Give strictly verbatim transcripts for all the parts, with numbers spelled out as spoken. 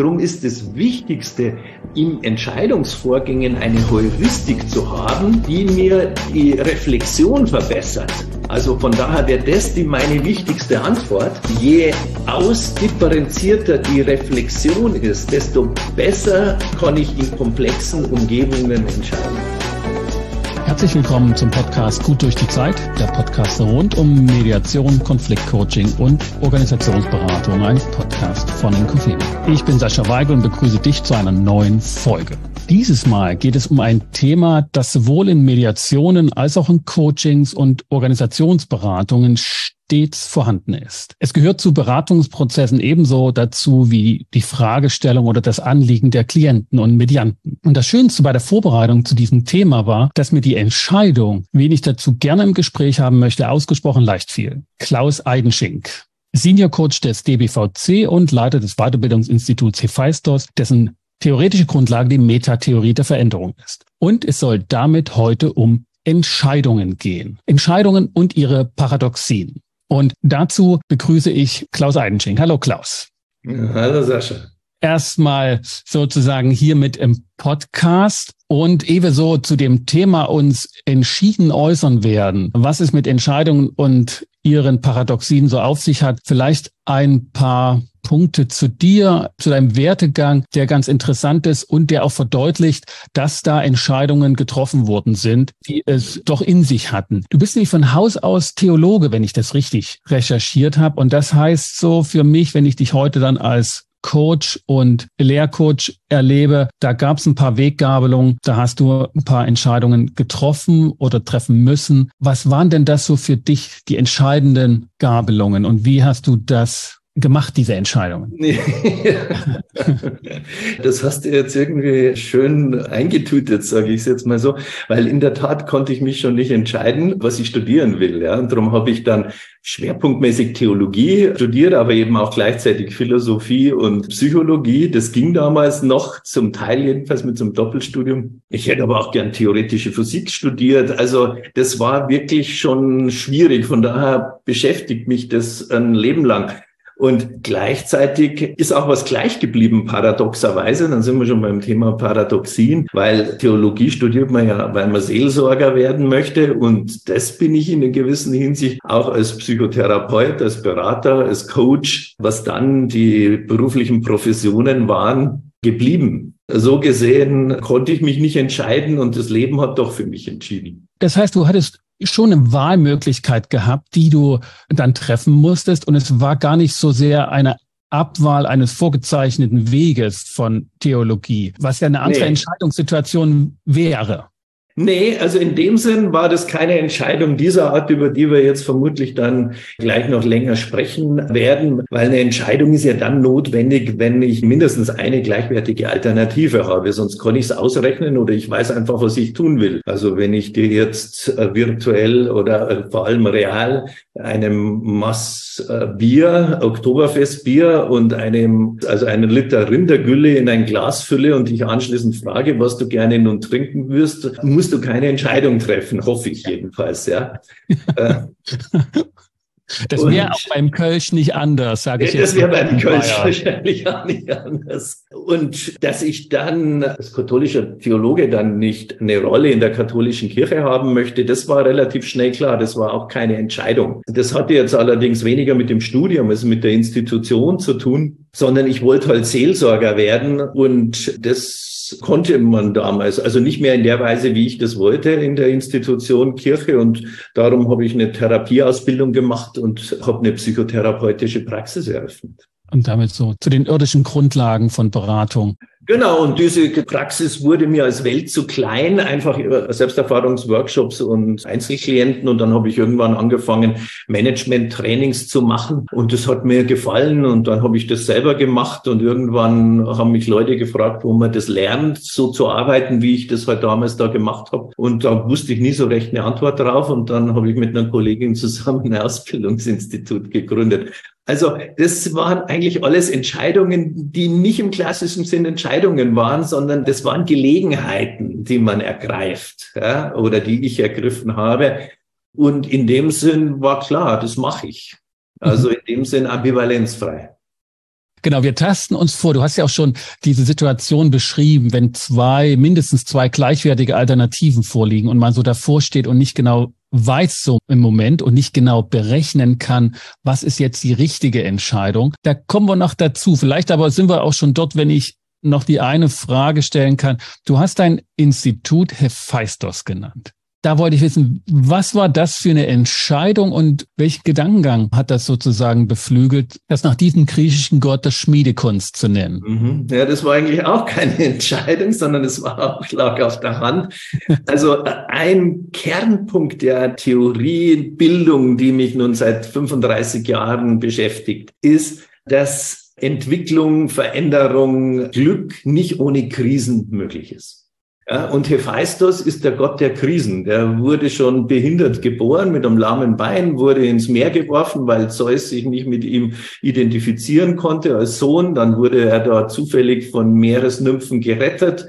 Darum ist das Wichtigste, in Entscheidungsvorgängen eine Heuristik zu haben, die mir die Reflexion verbessert. Also von daher wäre das die meine wichtigste Antwort. Je ausdifferenzierter die Reflexion ist, desto besser kann ich in komplexen Umgebungen entscheiden. Herzlich willkommen zum Podcast Gut durch die Zeit, der Podcast rund um Mediation, Konfliktcoaching und Organisationsberatung, ein Podcast von Inkofema. Ich bin Sascha Weigel und begrüße dich zu einer neuen Folge. Dieses Mal geht es um ein Thema, das sowohl in Mediationen als auch in Coachings und Organisationsberatungen stets vorhanden ist. Es gehört zu Beratungsprozessen ebenso dazu wie die Fragestellung oder das Anliegen der Klienten und Medianten. Und das Schönste bei der Vorbereitung zu diesem Thema war, dass mir die Entscheidung, wen ich dazu gerne im Gespräch haben möchte, ausgesprochen leicht fiel. Klaus Eidenschink, Senior Coach des D B V C und Leiter des Weiterbildungsinstituts Hephaistos, dessen theoretische Grundlage die Metatheorie der Veränderung ist. Und es soll damit heute um Entscheidungen gehen. Entscheidungen und ihre Paradoxien. Und dazu begrüße ich Klaus Eidenschink. Hallo Klaus. Ja, hallo Sascha. Erstmal sozusagen hier mit im Podcast und ehe wir so zu dem Thema uns entschieden äußern werden, was es mit Entscheidungen und ihren Paradoxien so auf sich hat, vielleicht ein paar Punkte zu dir, zu deinem Werdegang, der ganz interessant ist und der auch verdeutlicht, dass da Entscheidungen getroffen worden sind, die es doch in sich hatten. Du bist nämlich von Haus aus Theologe, wenn ich das richtig recherchiert habe. Und das heißt so für mich, wenn ich dich heute dann als Coach und Lehrcoach erlebe, da gab es ein paar Weggabelungen, da hast du ein paar Entscheidungen getroffen oder treffen müssen. Was waren denn das so für dich, die entscheidenden Gabelungen und wie hast du das gemacht, diese Entscheidungen? Das hast du jetzt irgendwie schön eingetütet, sage ich es jetzt mal so, weil in der Tat konnte ich mich schon nicht entscheiden, was ich studieren will. Ja? Und darum habe ich dann schwerpunktmäßig Theologie studiert, aber eben auch gleichzeitig Philosophie und Psychologie. Das ging damals noch, zum Teil jedenfalls mit so einem Doppelstudium. Ich hätte aber auch gern theoretische Physik studiert. Also das war wirklich schon schwierig. Von daher beschäftigt mich das ein Leben lang. Und gleichzeitig ist auch was gleich geblieben, paradoxerweise. Dann sind wir schon beim Thema Paradoxien, weil Theologie studiert man ja, weil man Seelsorger werden möchte. Und das bin ich in einer gewissen Hinsicht auch als Psychotherapeut, als Berater, als Coach, was dann die beruflichen Professionen waren, geblieben. So gesehen konnte ich mich nicht entscheiden und das Leben hat doch für mich entschieden. Das heißt, du hattest schon eine Wahlmöglichkeit gehabt, die du dann treffen musstest. Und es war gar nicht so sehr eine Abwahl eines vorgezeichneten Weges von Theologie, was ja eine andere nee. Entscheidungssituation wäre. Nee, also in dem Sinn war das keine Entscheidung dieser Art, über die wir jetzt vermutlich dann gleich noch länger sprechen werden, weil eine Entscheidung ist ja dann notwendig, wenn ich mindestens eine gleichwertige Alternative habe, sonst kann ich es ausrechnen oder ich weiß einfach, was ich tun will. Also wenn ich dir jetzt virtuell oder vor allem real einem Maß Bier, Oktoberfestbier und einem, also einen Liter Rindergülle in ein Glas fülle und dich anschließend frage, was du gerne nun trinken wirst, musst du keine Entscheidung treffen, hoffe ich jedenfalls, ja. Das wäre auch beim Kölsch nicht anders, sage ich jetzt. Das wäre beim Kölsch wahrscheinlich auch nicht anders. Und dass ich dann als katholischer Theologe dann nicht eine Rolle in der katholischen Kirche haben möchte, das war relativ schnell klar. Das war auch keine Entscheidung. Das hatte jetzt allerdings weniger mit dem Studium, also mit der Institution zu tun, sondern ich wollte halt Seelsorger werden und das konnte man damals, also nicht mehr in der Weise, wie ich das wollte in der Institution Kirche und darum habe ich eine Therapieausbildung gemacht und habe eine psychotherapeutische Praxis eröffnet. Und damit so zu den irdischen Grundlagen von Beratung. Genau, und diese Praxis wurde mir als Welt zu klein, einfach über Selbsterfahrungsworkshops und Einzelklienten. Und dann habe ich irgendwann angefangen, Management-Trainings zu machen. Und das hat mir gefallen. Und dann habe ich das selber gemacht. Und irgendwann haben mich Leute gefragt, wo man das lernt, so zu arbeiten, wie ich das halt damals da gemacht habe. Und da wusste ich nie so recht eine Antwort drauf. Und dann habe ich mit einer Kollegin zusammen ein Ausbildungsinstitut gegründet. Also das waren eigentlich alles Entscheidungen, die nicht im klassischen Sinn Entscheidungen waren, sondern das waren Gelegenheiten, die man ergreift, ja, oder die ich ergriffen habe. Und in dem Sinn war klar, das mache ich. Also in dem Sinn ambivalenzfrei. Genau, wir tasten uns vor. Du hast ja auch schon diese Situation beschrieben, wenn zwei, mindestens zwei gleichwertige Alternativen vorliegen und man so davor steht und nicht genau weiß so im Moment und nicht genau berechnen kann, was ist jetzt die richtige Entscheidung. Da kommen wir noch dazu. Vielleicht aber sind wir auch schon dort, wenn ich noch die eine Frage stellen kann. Du hast dein Institut Hephaistos genannt. Da wollte ich wissen, was war das für eine Entscheidung und welchen Gedankengang hat das sozusagen beflügelt, das nach diesem griechischen Gott der Schmiedekunst zu nennen? Mhm. Ja, das war eigentlich auch keine Entscheidung, sondern es war auch, lag auf der Hand. Also ein Kernpunkt der Theoriebildung, die mich nun seit fünfunddreißig Jahren beschäftigt, ist, dass Entwicklung, Veränderung, Glück nicht ohne Krisen möglich ist. Ja, und Hephaistos ist der Gott der Krisen. Der wurde schon behindert geboren mit einem lahmen Bein, wurde ins Meer geworfen, weil Zeus sich nicht mit ihm identifizieren konnte als Sohn. Dann wurde er da zufällig von Meeresnymphen gerettet.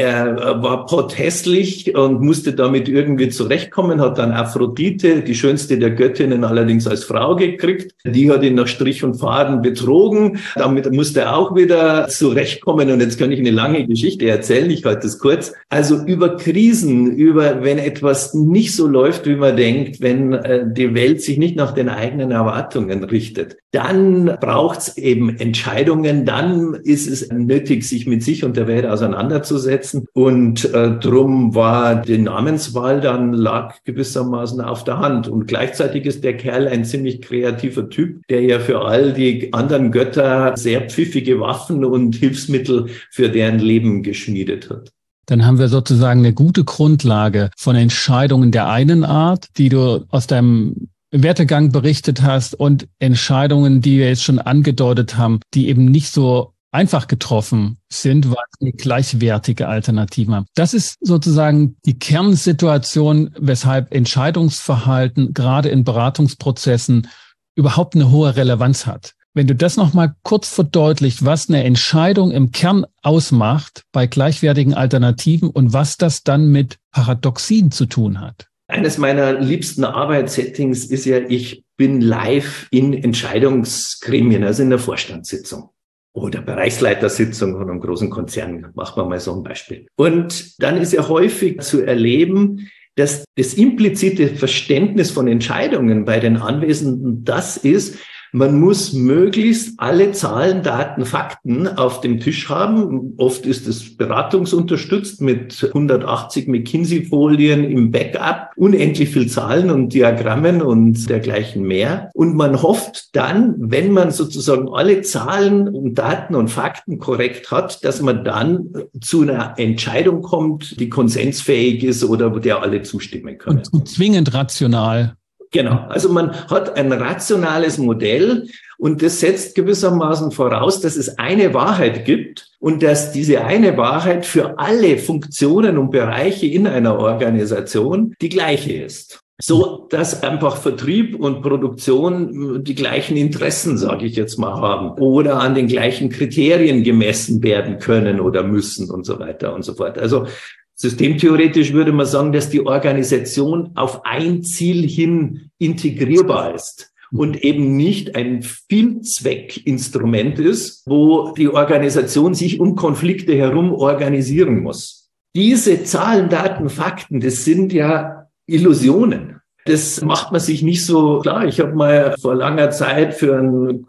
Er war potthässlich und musste damit irgendwie zurechtkommen, hat dann Aphrodite, die schönste der Göttinnen, allerdings als Frau gekriegt. Die hat ihn nach Strich und Faden betrogen. Damit musste er auch wieder zurechtkommen. Und jetzt kann ich eine lange Geschichte erzählen, ich halte das kurz. Also über Krisen, über wenn etwas nicht so läuft, wie man denkt, wenn äh, die Welt sich nicht nach den eigenen Erwartungen richtet, dann braucht es eben Entscheidungen, dann ist es nötig, sich mit sich und der Welt auseinanderzusetzen. Und äh, drum war die Namenswahl dann lag gewissermaßen auf der Hand. Und gleichzeitig ist der Kerl ein ziemlich kreativer Typ, der ja für all die anderen Götter sehr pfiffige Waffen und Hilfsmittel für deren Leben geschmiedet hat. Dann haben wir sozusagen eine gute Grundlage von Entscheidungen der einen Art, die du aus deinem Wertegang berichtet hast, und Entscheidungen, die wir jetzt schon angedeutet haben, die eben nicht so einfach getroffen sind, weil sie gleichwertige Alternativen haben. Das ist sozusagen die Kernsituation, weshalb Entscheidungsverhalten gerade in Beratungsprozessen überhaupt eine hohe Relevanz hat. Wenn du das nochmal kurz verdeutlicht, was eine Entscheidung im Kern ausmacht bei gleichwertigen Alternativen und was das dann mit Paradoxien zu tun hat. Eines meiner liebsten Arbeitssettings ist ja, ich bin live in Entscheidungsgremien, also in der Vorstandssitzung oder Bereichsleitersitzung von einem großen Konzern. Machen wir mal so ein Beispiel. Und dann ist ja häufig zu erleben, dass das implizite Verständnis von Entscheidungen bei den Anwesenden das ist, man muss möglichst alle Zahlen, Daten, Fakten auf dem Tisch haben. Oft ist es beratungsunterstützt mit hundertachtzig McKinsey-Folien im Backup, unendlich viel Zahlen und Diagrammen und dergleichen mehr. Und man hofft dann, wenn man sozusagen alle Zahlen und Daten und Fakten korrekt hat, dass man dann zu einer Entscheidung kommt, die konsensfähig ist oder der alle zustimmen können. Und zwingend rational. Genau, also man hat ein rationales Modell und das setzt gewissermaßen voraus, dass es eine Wahrheit gibt und dass diese eine Wahrheit für alle Funktionen und Bereiche in einer Organisation die gleiche ist. So, dass einfach Vertrieb und Produktion die gleichen Interessen, sage ich jetzt mal, haben oder an den gleichen Kriterien gemessen werden können oder müssen und so weiter und so fort. Also systemtheoretisch würde man sagen, dass die Organisation auf ein Ziel hin integrierbar ist und eben nicht ein Vielzweckinstrument ist, wo die Organisation sich um Konflikte herum organisieren muss. Diese Zahlen, Daten, Fakten, das sind ja Illusionen. Das macht man sich nicht so klar. Ich habe mal vor langer Zeit für einen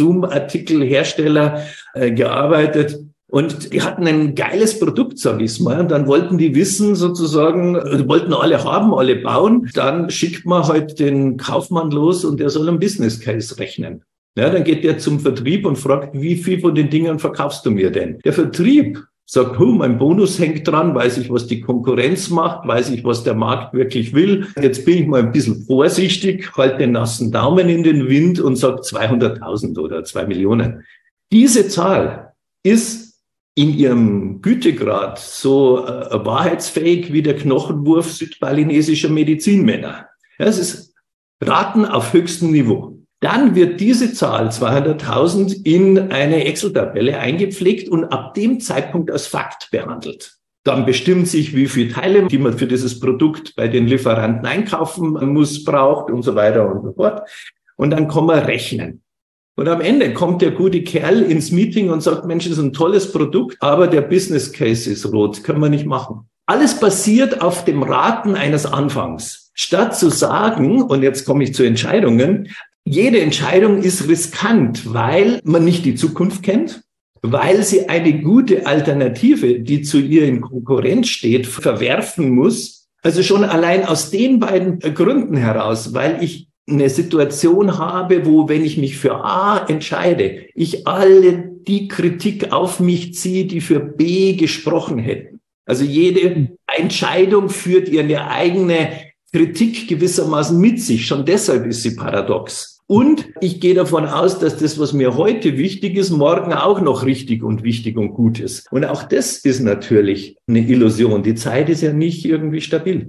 Konsumartikelhersteller äh, gearbeitet. Und die hatten ein geiles Produkt, sag ich's mal. Und dann wollten die wissen, sozusagen, die wollten alle haben, alle bauen. Dann schickt man halt den Kaufmann los und der soll einen Business Case rechnen. Ja, dann geht der zum Vertrieb und fragt, wie viel von den Dingern verkaufst du mir denn? Der Vertrieb sagt, oh, mein Bonus hängt dran, weiß ich, was die Konkurrenz macht, weiß ich, was der Markt wirklich will. Jetzt bin ich mal ein bisschen vorsichtig, halt den nassen Daumen in den Wind und sag zweihunderttausend oder zwei Millionen. Diese Zahl ist in ihrem Gütegrad so äh, wahrheitsfähig wie der Knochenwurf südbalinesischer Medizinmänner. Ja, es ist Raten auf höchstem Niveau. Dann wird diese Zahl zweihunderttausend in eine Excel-Tabelle eingepflegt und ab dem Zeitpunkt als Fakt behandelt. Dann bestimmt sich, wie viele Teile, die man für dieses Produkt bei den Lieferanten einkaufen muss, braucht und so weiter und so fort. Und dann kann man rechnen. Und am Ende kommt der gute Kerl ins Meeting und sagt, Mensch, das ist ein tolles Produkt, aber der Business Case ist rot, können wir nicht machen. Alles basiert auf dem Raten eines Anfangs. Statt zu sagen, und jetzt komme ich zu Entscheidungen, jede Entscheidung ist riskant, weil man nicht die Zukunft kennt, weil sie eine gute Alternative, die zu ihr in Konkurrenz steht, verwerfen muss. Also schon allein aus den beiden Gründen heraus, weil ich eine Situation habe, wo, wenn ich mich für A entscheide, ich alle die Kritik auf mich ziehe, die für B gesprochen hätten. Also jede Entscheidung führt ihre eigene Kritik gewissermaßen mit sich. Schon deshalb ist sie paradox. Und ich gehe davon aus, dass das, was mir heute wichtig ist, morgen auch noch richtig und wichtig und gut ist. Und auch das ist natürlich eine Illusion. Die Zeit ist ja nicht irgendwie stabil.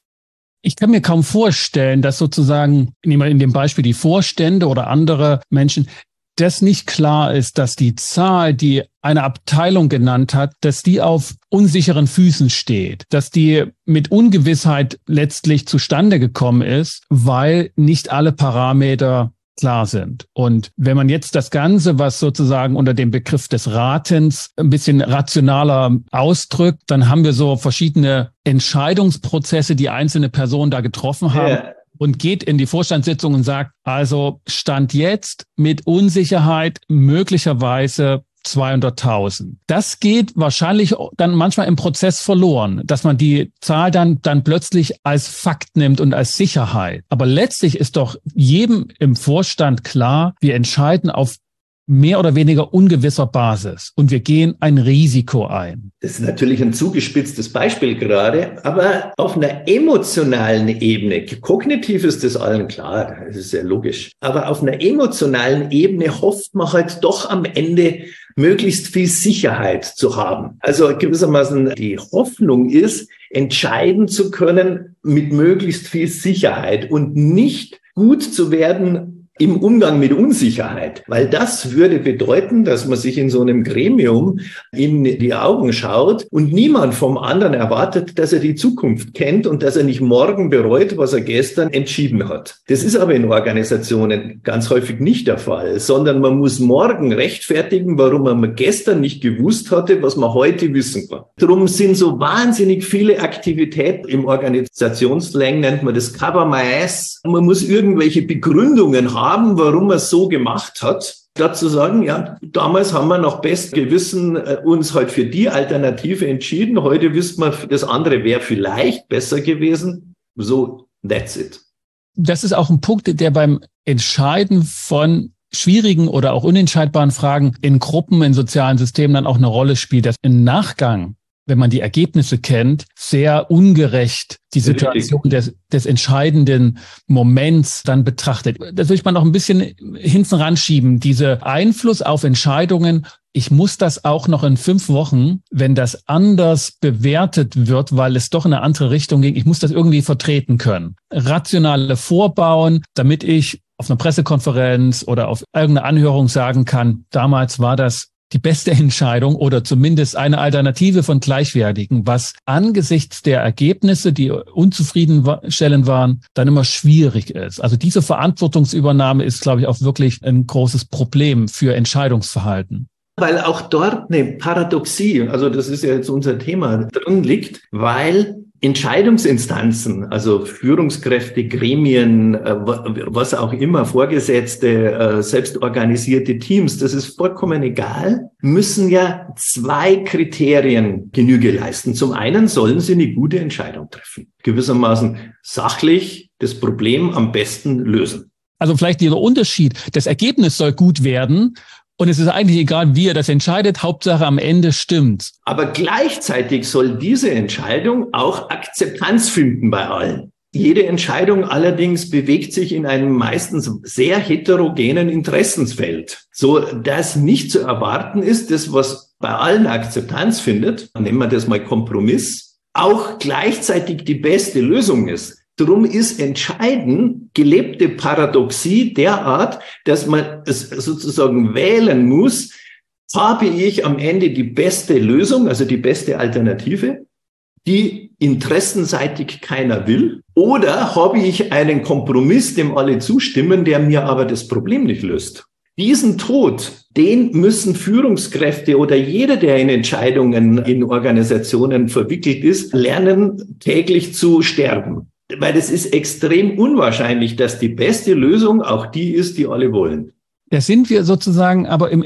Ich kann mir kaum vorstellen, dass sozusagen, nehmen wir in dem Beispiel die Vorstände oder andere Menschen, dass nicht klar ist, dass die Zahl, die eine Abteilung genannt hat, dass die auf unsicheren Füßen steht, dass die mit Ungewissheit letztlich zustande gekommen ist, weil nicht alle Parameter klar sind. Und wenn man jetzt das Ganze, was sozusagen unter dem Begriff des Ratens ein bisschen rationaler ausdrückt, dann haben wir so verschiedene Entscheidungsprozesse, die einzelne Personen da getroffen haben. Yeah. Und geht in die Vorstandssitzung und sagt, also Stand jetzt mit Unsicherheit möglicherweise zweihunderttausend. Das geht wahrscheinlich dann manchmal im Prozess verloren, dass man die Zahl dann, dann plötzlich als Fakt nimmt und als Sicherheit. Aber letztlich ist doch jedem im Vorstand klar, wir entscheiden auf mehr oder weniger ungewisser Basis und wir gehen ein Risiko ein. Das ist natürlich ein zugespitztes Beispiel gerade, aber auf einer emotionalen Ebene, kognitiv ist das allen klar, das ist sehr logisch, aber auf einer emotionalen Ebene hofft man halt doch am Ende möglichst viel Sicherheit zu haben. Also gewissermaßen die Hoffnung ist, entscheiden zu können mit möglichst viel Sicherheit und nicht gut zu werden im Umgang mit Unsicherheit, weil das würde bedeuten, dass man sich in so einem Gremium in die Augen schaut und niemand vom anderen erwartet, dass er die Zukunft kennt und dass er nicht morgen bereut, was er gestern entschieden hat. Das ist aber in Organisationen ganz häufig nicht der Fall, sondern man muss morgen rechtfertigen, warum man gestern nicht gewusst hatte, was man heute wissen kann. Darum sind so wahnsinnig viele Aktivitäten im Organisationsslang, nennt man das Cover My Ass. Man muss irgendwelche Begründungen haben, haben, warum er es so gemacht hat, statt zu sagen, ja, damals haben wir nach bestem Gewissen äh, uns halt für die Alternative entschieden, heute wissen wir, das andere wäre vielleicht besser gewesen. So, that's it. Das ist auch ein Punkt, der beim Entscheiden von schwierigen oder auch unentscheidbaren Fragen in Gruppen, in sozialen Systemen dann auch eine Rolle spielt, dass im Nachgang, wenn man die Ergebnisse kennt, sehr ungerecht die Situation des, des entscheidenden Moments dann betrachtet. Das will ich mal noch ein bisschen hinten ranschieben. Dieser Einfluss auf Entscheidungen, ich muss das auch noch in fünf Wochen, wenn das anders bewertet wird, weil es doch in eine andere Richtung ging, ich muss das irgendwie vertreten können. Rationale Vorbauen, damit ich auf einer Pressekonferenz oder auf irgendeiner Anhörung sagen kann, damals war das die beste Entscheidung oder zumindest eine Alternative von Gleichwertigen, was angesichts der Ergebnisse, die unzufriedenstellend waren, dann immer schwierig ist. Also diese Verantwortungsübernahme ist, glaube ich, auch wirklich ein großes Problem für Entscheidungsverhalten. Weil auch dort eine Paradoxie, also das ist ja jetzt unser Thema, drin liegt, weil Entscheidungsinstanzen, also Führungskräfte, Gremien, was auch immer, Vorgesetzte, selbstorganisierte Teams, das ist vollkommen egal, müssen ja zwei Kriterien Genüge leisten. Zum einen sollen sie eine gute Entscheidung treffen, gewissermaßen sachlich das Problem am besten lösen. Also vielleicht dieser Unterschied, das Ergebnis soll gut werden. Und es ist eigentlich egal, wie er das entscheidet, Hauptsache am Ende stimmt's. Aber gleichzeitig soll diese Entscheidung auch Akzeptanz finden bei allen. Jede Entscheidung allerdings bewegt sich in einem meistens sehr heterogenen Interessensfeld, so dass nicht zu erwarten ist, das, was bei allen Akzeptanz findet, nennen wir das mal Kompromiss, auch gleichzeitig die beste Lösung ist. Drum ist entscheidend gelebte Paradoxie derart, dass man es sozusagen wählen muss, habe ich am Ende die beste Lösung, also die beste Alternative, die interessenseitig keiner will, oder habe ich einen Kompromiss, dem alle zustimmen, der mir aber das Problem nicht löst. Diesen Tod, den müssen Führungskräfte oder jeder, der in Entscheidungen in Organisationen verwickelt ist, lernen, täglich zu sterben. Weil es ist extrem unwahrscheinlich, dass die beste Lösung auch die ist, die alle wollen. Da sind wir sozusagen aber im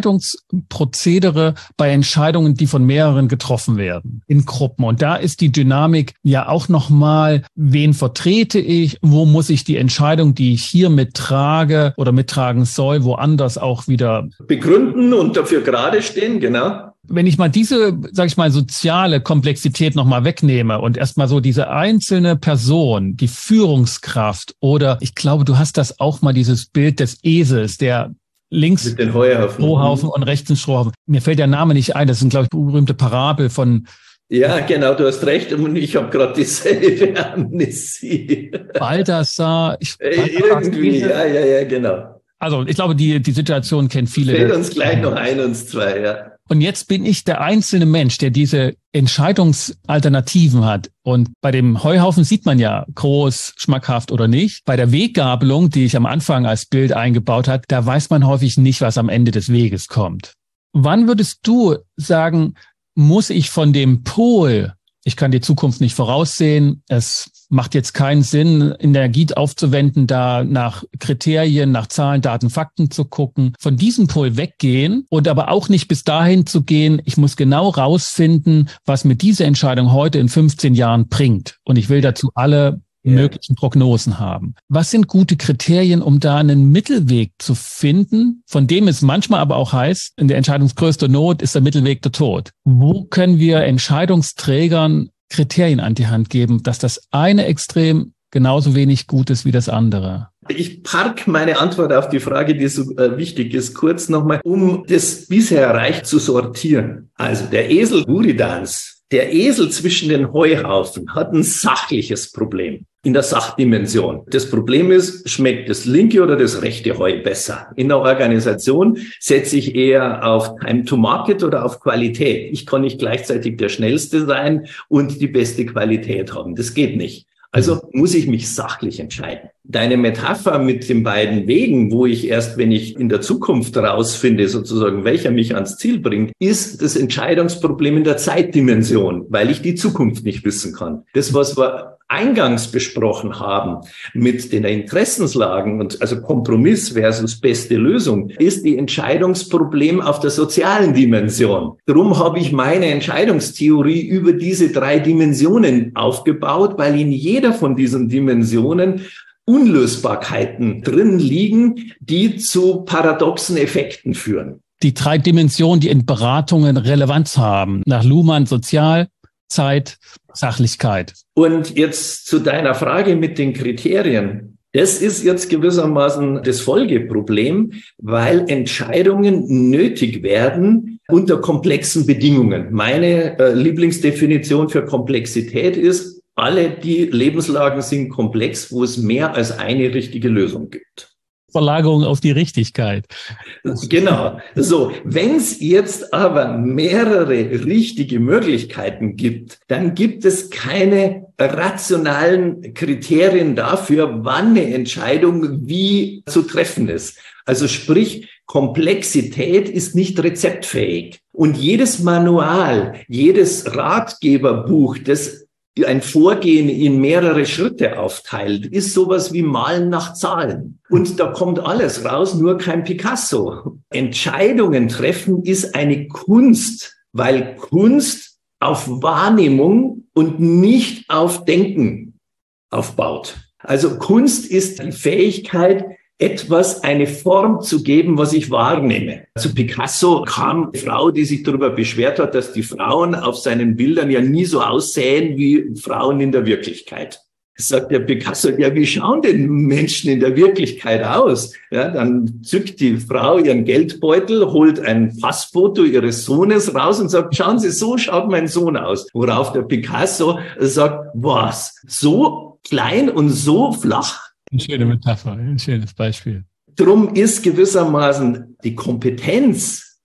Entscheidungsprozedere bei Entscheidungen, die von mehreren getroffen werden, in Gruppen. Und da ist die Dynamik ja auch nochmal, wen vertrete ich, wo muss ich die Entscheidung, die ich hier mittrage oder mittragen soll, woanders auch wieder begründen und dafür gerade stehen, genau. Wenn ich mal diese, sag ich mal, soziale Komplexität nochmal wegnehme und erstmal so diese einzelne Person, die Führungskraft oder ich glaube, du hast das auch mal, dieses Bild des Esels, der links mit den Heuhaufen, Strohhaufen und rechts ein Strohhaufen. Mir fällt der Name nicht ein, das ist, glaube ich, eine berühmte Parabel von... Ja, genau, du hast recht und ich habe gerade dieselbe Amnesie. Balthasar. Ich, Irgendwie, ja, ja, ja, genau. Also ich glaube, die, die Situation kennt viele. Fällt uns gleich noch ein, uns zwei, ja. Und jetzt bin ich der einzelne Mensch, der diese Entscheidungsalternativen hat. Und bei dem Heuhaufen sieht man ja, groß, schmackhaft oder nicht. Bei der Weggabelung, die ich am Anfang als Bild eingebaut habe, da weiß man häufig nicht, was am Ende des Weges kommt. Wann würdest du sagen, muss ich von dem Pol, ich kann die Zukunft nicht voraussehen, es macht jetzt keinen Sinn, Energie aufzuwenden, da nach Kriterien, nach Zahlen, Daten, Fakten zu gucken, von diesem Pol weggehen und aber auch nicht bis dahin zu gehen, ich muss genau rausfinden, was mir diese Entscheidung heute in fünfzehn Jahren bringt. Und ich will dazu alle yeah. möglichen Prognosen haben. Was sind gute Kriterien, um da einen Mittelweg zu finden, von dem es manchmal aber auch heißt, in der entscheidungsgrößte Not ist der Mittelweg der Tod. Wo können wir Entscheidungsträgern Kriterien an die Hand geben, dass das eine Extrem genauso wenig gut ist wie das andere? Ich park meine Antwort auf die Frage, die so äh, wichtig ist, kurz nochmal, um das bisher erreicht zu sortieren. Also der Esel Buridans, der Esel zwischen den Heuhaufen hat ein sachliches Problem in der Sachdimension. Das Problem ist, schmeckt das linke oder das rechte Heu besser? In der Organisation setze ich eher auf Time to Market oder auf Qualität. Ich kann nicht gleichzeitig der Schnellste sein und die beste Qualität haben. Das geht nicht. Also muss ich mich sachlich entscheiden. Deine Metapher mit den beiden Wegen, wo ich erst, wenn ich in der Zukunft rausfinde, sozusagen, welcher mich ans Ziel bringt, ist das Entscheidungsproblem in der Zeitdimension, weil ich die Zukunft nicht wissen kann. Das, was wir eingangs besprochen haben mit den Interessenslagen und also Kompromiss versus beste Lösung, ist die Entscheidungsproblem auf der sozialen Dimension. Darum habe ich meine Entscheidungstheorie über diese drei Dimensionen aufgebaut, weil in jeder von diesen Dimensionen Unlösbarkeiten drin liegen, die zu paradoxen Effekten führen. Die drei Dimensionen, die in Beratungen Relevanz haben, nach Luhmann Sozial, Zeit, Sachlichkeit. Und jetzt zu deiner Frage mit den Kriterien. Das ist jetzt gewissermaßen das Folgeproblem, weil Entscheidungen nötig werden unter komplexen Bedingungen. Meine äh, Lieblingsdefinition für Komplexität ist, alle die Lebenslagen sind komplex, wo es mehr als eine richtige Lösung gibt. Verlagerung auf die Richtigkeit. Genau. So, wenn es jetzt aber mehrere richtige Möglichkeiten gibt, dann gibt es keine rationalen Kriterien dafür, wann eine Entscheidung wie zu treffen ist. Also sprich, Komplexität ist nicht rezeptfähig. Und jedes Manual, jedes Ratgeberbuch, das ein Vorgehen in mehrere Schritte aufteilt, ist sowas wie Malen nach Zahlen. Und da kommt alles raus, nur kein Picasso. Entscheidungen treffen ist eine Kunst, weil Kunst auf Wahrnehmung und nicht auf Denken aufbaut. Also Kunst ist die Fähigkeit, etwas eine Form zu geben, was ich wahrnehme. Zu Picasso kam eine Frau, die sich darüber beschwert hat, dass die Frauen auf seinen Bildern ja nie so aussehen wie Frauen in der Wirklichkeit. Sagt der Picasso, ja, wie schauen denn Menschen in der Wirklichkeit aus? Ja, dann zückt die Frau ihren Geldbeutel, holt ein Passfoto ihres Sohnes raus und sagt, schauen Sie, so schaut mein Sohn aus. Worauf der Picasso sagt, was, so klein und so flach? Eine schöne Metapher, ein schönes Beispiel. Drum ist gewissermaßen die Kompetenz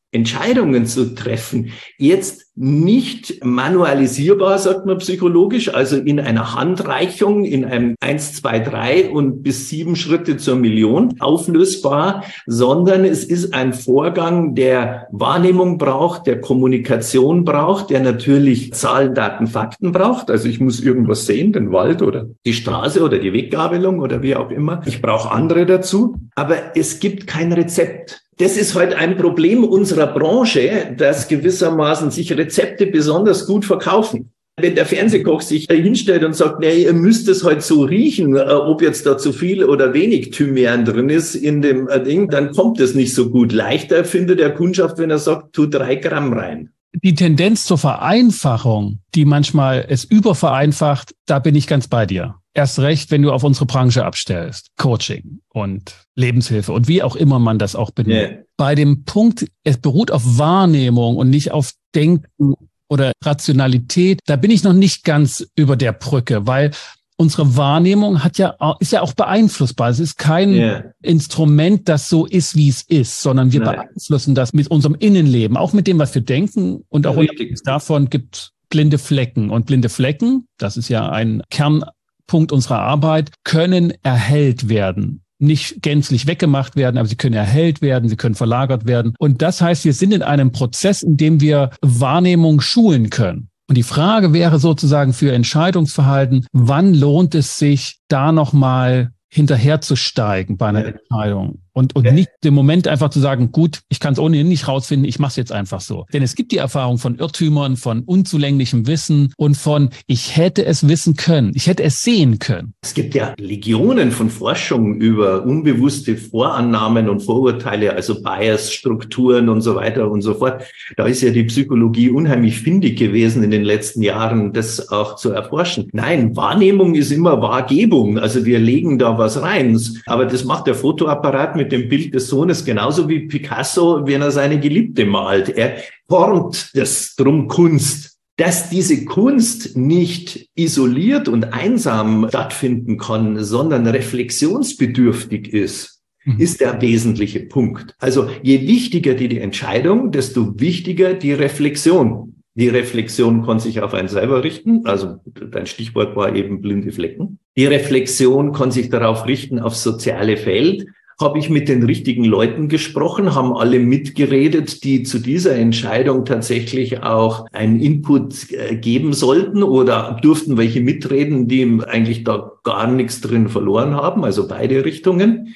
Entscheidungen zu treffen, jetzt nicht manualisierbar, sagt man psychologisch, also in einer Handreichung, in einem eins, zwei, drei und bis sieben Schritte zur Million auflösbar, sondern es ist ein Vorgang, der Wahrnehmung braucht, der Kommunikation braucht, der natürlich Zahlen, Daten, Fakten braucht. Also ich muss irgendwas sehen, den Wald oder die Straße oder die Weggabelung oder wie auch immer. Ich brauche andere dazu, aber es gibt kein Rezept. Das ist heute ein Problem unserer Branche, dass gewissermaßen sich Rezepte besonders gut verkaufen. Wenn der Fernsehkoch sich hinstellt und sagt, nee, ihr müsst es heute so riechen, ob jetzt da zu viel oder wenig Thymian drin ist in dem Ding, dann kommt es nicht so gut. Leichter findet der Kundschaft, wenn er sagt, tu drei Gramm rein. Die Tendenz zur Vereinfachung, die manchmal es übervereinfacht, da bin ich ganz bei dir. Erst recht, wenn du auf unsere Branche abstellst. Coaching und Lebenshilfe und wie auch immer man das auch benennt. Yeah. Bei dem Punkt, es beruht auf Wahrnehmung und nicht auf Denken oder Rationalität, da bin ich noch nicht ganz über der Brücke, weil unsere Wahrnehmung hat ja, ist ja auch beeinflussbar. Es ist kein yeah. Instrument, das so ist, wie es ist, sondern wir Nein. beeinflussen das mit unserem Innenleben, auch mit dem, was wir denken und auch unabhängig davon gibt blinde Flecken. Und blinde Flecken, das ist ja ein Kernpunkt unserer Arbeit, können erhellt werden. Nicht gänzlich weggemacht werden, aber sie können erhellt werden, sie können verlagert werden. Und das heißt, wir sind in einem Prozess, in dem wir Wahrnehmung schulen können. Und die Frage wäre sozusagen für Entscheidungsverhalten, wann lohnt es sich, da nochmal hinterherzusteigen bei einer ja. Entscheidung und, und ja. nicht im Moment einfach zu sagen, gut, ich kann es ohnehin nicht rausfinden, ich mache es jetzt einfach so. Denn es gibt die Erfahrung von Irrtümern, von unzulänglichem Wissen und von, ich hätte es wissen können, ich hätte es sehen können. Es gibt ja Legionen von Forschung über unbewusste Vorannahmen und Vorurteile, also Bias-Strukturen und so weiter und so fort. Da ist ja die Psychologie unheimlich findig gewesen in den letzten Jahren, das auch zu erforschen. Nein, Wahrnehmung ist immer Wahrgebung, also wir legen da was rein. Aber das macht der Fotoapparat mit dem Bild des Sohnes genauso wie Picasso, wenn er seine Geliebte malt. Er formt das, drum Kunst. Dass diese Kunst nicht isoliert und einsam stattfinden kann, sondern reflexionsbedürftig ist, mhm. ist der wesentliche Punkt. Also je wichtiger die, die Entscheidung, desto wichtiger die Reflexion. Die Reflexion kann sich auf einen selber richten, also dein Stichwort war eben blinde Flecken. Die Reflexion kann sich darauf richten, aufs soziale Feld. Habe ich mit den richtigen Leuten gesprochen, haben alle mitgeredet, die zu dieser Entscheidung tatsächlich auch einen Input geben sollten oder durften welche mitreden, die eigentlich da gar nichts drin verloren haben, also beide Richtungen.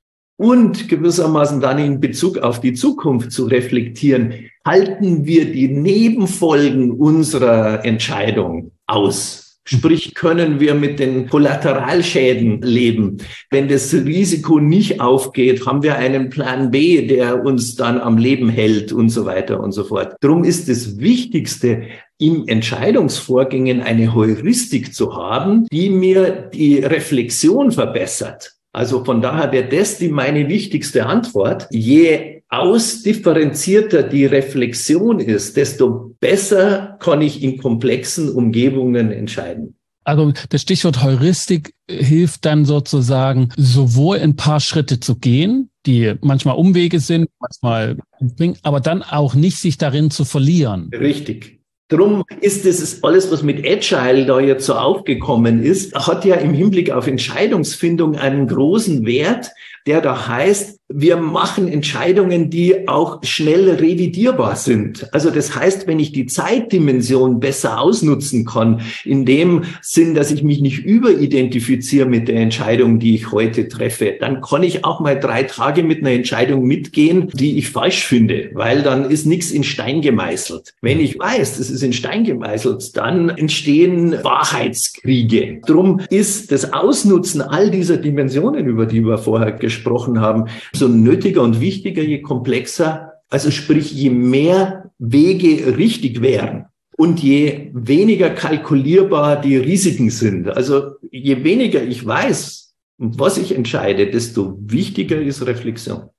Und gewissermaßen dann in Bezug auf die Zukunft zu reflektieren, halten wir die Nebenfolgen unserer Entscheidung aus? Sprich, können wir mit den Kollateralschäden leben? Wenn das Risiko nicht aufgeht, haben wir einen Plan B, der uns dann am Leben hält und so weiter und so fort. Darum ist das Wichtigste, in Entscheidungsvorgängen eine Heuristik zu haben, die mir die Reflexion verbessert. Also von daher wäre das die meine wichtigste Antwort. Je ausdifferenzierter die Reflexion ist, desto besser kann ich in komplexen Umgebungen entscheiden. Also das Stichwort Heuristik hilft dann sozusagen, sowohl ein paar Schritte zu gehen, die manchmal Umwege sind, manchmal bringen, aber dann auch nicht sich darin zu verlieren. Richtig. Drum ist es alles, was mit Agile da jetzt so aufgekommen ist, hat ja im Hinblick auf Entscheidungsfindung einen großen Wert, der da heißt, wir machen Entscheidungen, die auch schnell revidierbar sind. Also das heißt, wenn ich die Zeitdimension besser ausnutzen kann, in dem Sinn, dass ich mich nicht überidentifiziere mit der Entscheidung, die ich heute treffe, dann kann ich auch mal drei Tage mit einer Entscheidung mitgehen, die ich falsch finde, weil dann ist nichts in Stein gemeißelt. Wenn ich weiß, das ist in Stein gemeißelt, dann entstehen Wahrheitskriege. Drum ist das Ausnutzen all dieser Dimensionen, über die wir vorher gesprochen haben, so nötiger und wichtiger, je komplexer, also sprich, je mehr Wege richtig wären und je weniger kalkulierbar die Risiken sind. Also je weniger ich weiß, was ich entscheide, desto wichtiger ist Reflexion.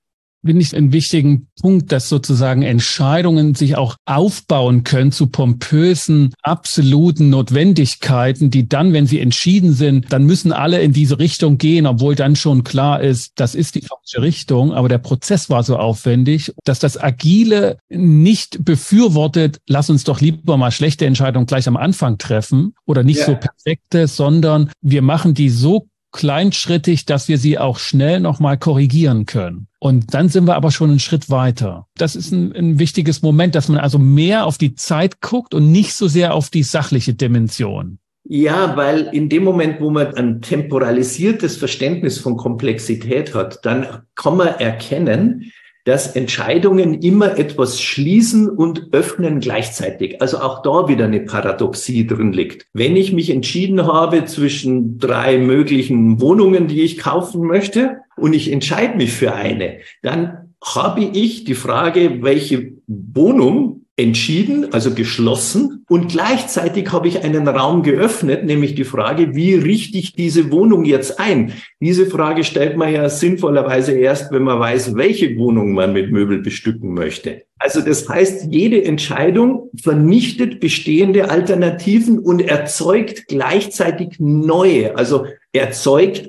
finde ich einen wichtigen Punkt, dass sozusagen Entscheidungen sich auch aufbauen können zu pompösen, absoluten Notwendigkeiten, die dann, wenn sie entschieden sind, dann müssen alle in diese Richtung gehen, obwohl dann schon klar ist, das ist die falsche Richtung. Aber der Prozess war so aufwendig, dass das Agile nicht befürwortet, lass uns doch lieber mal schlechte Entscheidungen gleich am Anfang treffen oder nicht ja. so perfekte, sondern wir machen die so kleinschrittig, dass wir sie auch schnell nochmal korrigieren können. Und dann sind wir aber schon einen Schritt weiter. Das ist ein, ein wichtiges Moment, dass man also mehr auf die Zeit guckt und nicht so sehr auf die sachliche Dimension. Ja, weil in dem Moment, wo man ein temporalisiertes Verständnis von Komplexität hat, dann kann man erkennen, dass Entscheidungen immer etwas schließen und öffnen gleichzeitig. Also auch da wieder eine Paradoxie drin liegt. Wenn ich mich entschieden habe zwischen drei möglichen Wohnungen, die ich kaufen möchte, und ich entscheide mich für eine, dann habe ich die Frage, welche Wohnung entschieden, also geschlossen, und gleichzeitig habe ich einen Raum geöffnet, nämlich die Frage, wie richte ich diese Wohnung jetzt ein? Diese Frage stellt man ja sinnvollerweise erst, wenn man weiß, welche Wohnung man mit Möbel bestücken möchte. Also das heißt, jede Entscheidung vernichtet bestehende Alternativen und erzeugt gleichzeitig neue, also erzeugt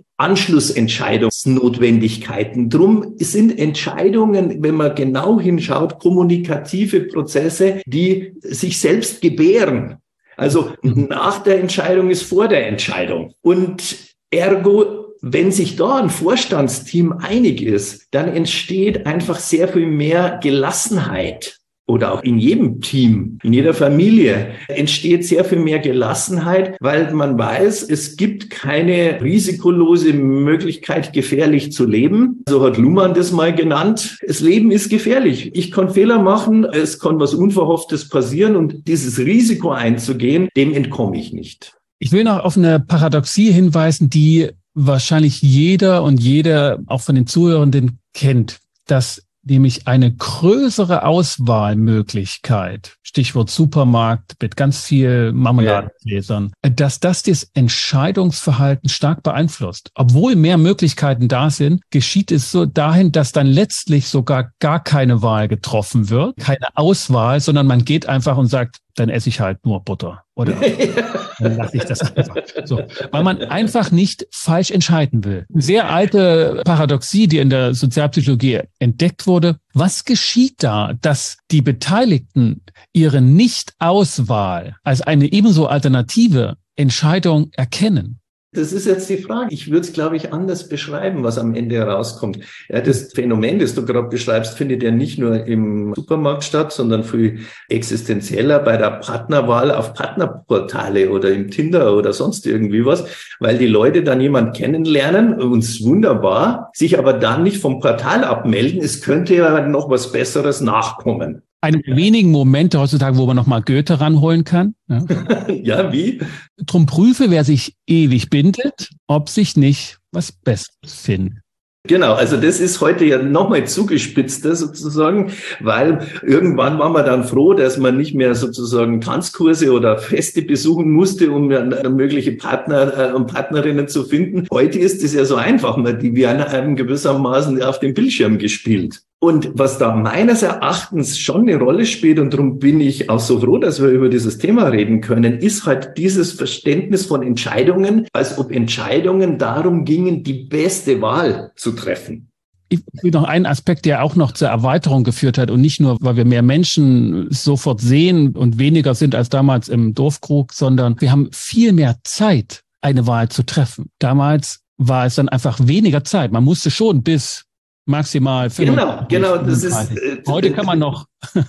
Anschlussentscheidungsnotwendigkeiten. Drum sind Entscheidungen, wenn man genau hinschaut, kommunikative Prozesse, die sich selbst gebären. Also nach der Entscheidung ist vor der Entscheidung. Und ergo, wenn sich da ein Vorstandsteam einig ist, dann entsteht einfach sehr viel mehr Gelassenheit. Oder auch in jedem Team, in jeder Familie entsteht sehr viel mehr Gelassenheit, weil man weiß, es gibt keine risikolose Möglichkeit, gefährlich zu leben. So hat Luhmann das mal genannt. Das Leben ist gefährlich. Ich kann Fehler machen, es kann was Unverhofftes passieren und dieses Risiko einzugehen, dem entkomme ich nicht. Ich will noch auf eine Paradoxie hinweisen, die wahrscheinlich jeder und jeder auch von den Zuhörenden kennt, dass nämlich eine größere Auswahlmöglichkeit, Stichwort Supermarkt mit ganz viel Marmeladengläsern, ja. dass das das Entscheidungsverhalten stark beeinflusst. Obwohl mehr Möglichkeiten da sind, geschieht es so dahin, dass dann letztlich sogar gar keine Wahl getroffen wird, keine Auswahl, sondern man geht einfach und sagt, dann esse ich halt nur Butter. Oder dann lasse ich das einfach. So, weil man einfach nicht falsch entscheiden will. Eine sehr alte Paradoxie, die in der Sozialpsychologie entdeckt wurde. Was geschieht da, dass die Beteiligten ihre Nicht-Auswahl als eine ebenso alternative Entscheidung erkennen? Das ist jetzt die Frage. Ich würde es, glaube ich, anders beschreiben, was am Ende herauskommt. Ja, das Phänomen, das du gerade beschreibst, findet ja nicht nur im Supermarkt statt, sondern viel existenzieller bei der Partnerwahl auf Partnerportale oder im Tinder oder sonst irgendwie was, weil die Leute dann jemanden kennenlernen, uns wunderbar, sich aber dann nicht vom Portal abmelden. Es könnte ja noch was Besseres nachkommen. Eine der wenigen Momente heutzutage, wo man nochmal Goethe ranholen kann. Ja. Ja, wie? Drum prüfe, wer sich ewig bindet, ob sich nicht was Besseres findet. Genau, also das ist heute ja nochmal zugespitzter sozusagen, weil irgendwann war man dann froh, dass man nicht mehr sozusagen Tanzkurse oder Feste besuchen musste, um mögliche Partner und Partnerinnen zu finden. Heute ist es ja so einfach, die werden einem gewissermaßen auf dem Bildschirm gespielt. Und was da meines Erachtens schon eine Rolle spielt, und darum bin ich auch so froh, dass wir über dieses Thema reden können, ist halt dieses Verständnis von Entscheidungen, als ob Entscheidungen darum gingen, die beste Wahl zu treffen. Ich will noch einen Aspekt, der auch noch zur Erweiterung geführt hat und nicht nur, weil wir mehr Menschen sofort sehen und weniger sind als damals im Dorfkrug, sondern wir haben viel mehr Zeit, eine Wahl zu treffen. Damals war es dann einfach weniger Zeit. Man musste schon bis maximal Genau, genau, das ist, heute kann man noch.